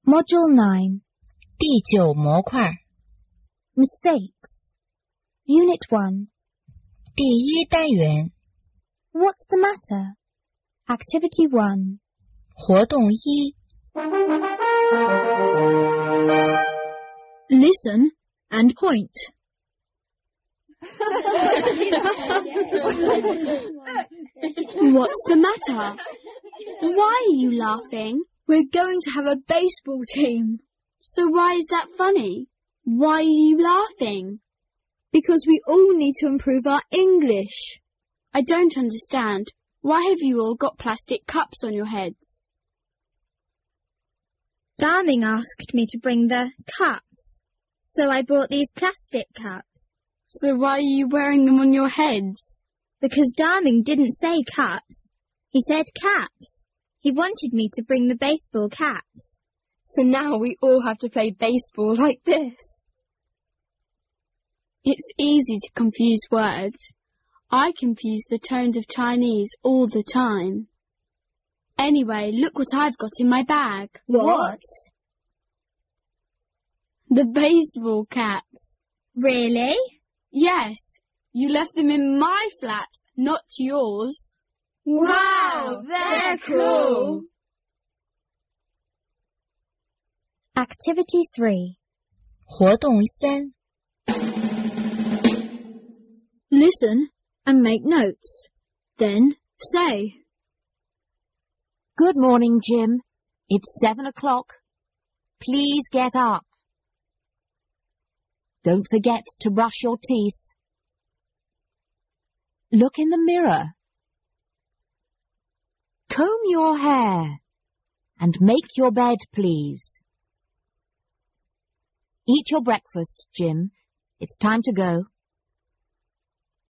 Module 9. 第9模块 Mistakes. Unit 1. 第1单元 What's the matter? Activity 1. 活动1 Listen and point. What's the matter? Why are you laughing? We're going to have a baseball team. So why is that funny? Why are you laughing? Because we all need to improve our English. I don't understand. Why have you all got plastic cups on your heads? Darming asked me to bring the cups, so I brought these plastic cups. So why are you wearing them on your heads? Because Darming didn't say cups. He said caps. He wanted me to bring the baseball caps. So now we all have to play baseball like this. It's easy to confuse words. I confuse the tones of Chinese all the time. Anyway, look what I've got in my bag. What? The baseball caps. Really? Yes, you left them in my flat, not yours. Wow, they're cool. Activity 3. 活动3 Listen and make notes. Then say. Good morning, Jim. It's 7 o'clock. Please get up. Don't forget to brush your teeth. Look in the mirror. Comb your hair and make your bed, please. Eat your breakfast, Jim. It's time to go.